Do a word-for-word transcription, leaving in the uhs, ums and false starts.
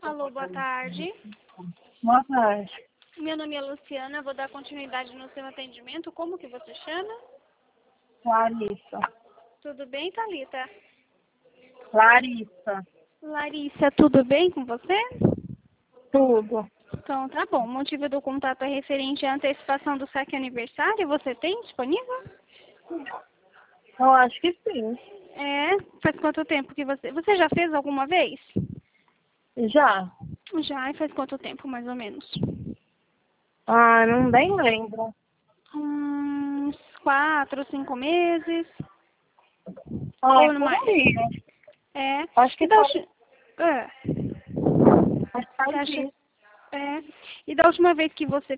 Alô, boa tarde. Boa tarde. Meu nome é Luciana, vou dar continuidade no seu atendimento. Como que você chama? Larissa. Tudo bem, Thalita? Larissa. Larissa, tudo bem com você? Tudo. Então, tá bom. O motivo do contato é referente à antecipação do saque aniversário. Você tem disponível? Eu acho que sim. É? Faz quanto tempo que você... Você já fez alguma vez? Já. Já, e faz quanto tempo, mais ou menos? Ah, não bem lembro. Uns quatro, cinco meses? Ah, Ou é no por mais? aí. É. Acho E que da faz, ulti- é. faz Você faz acha... isso. É. E da última vez que você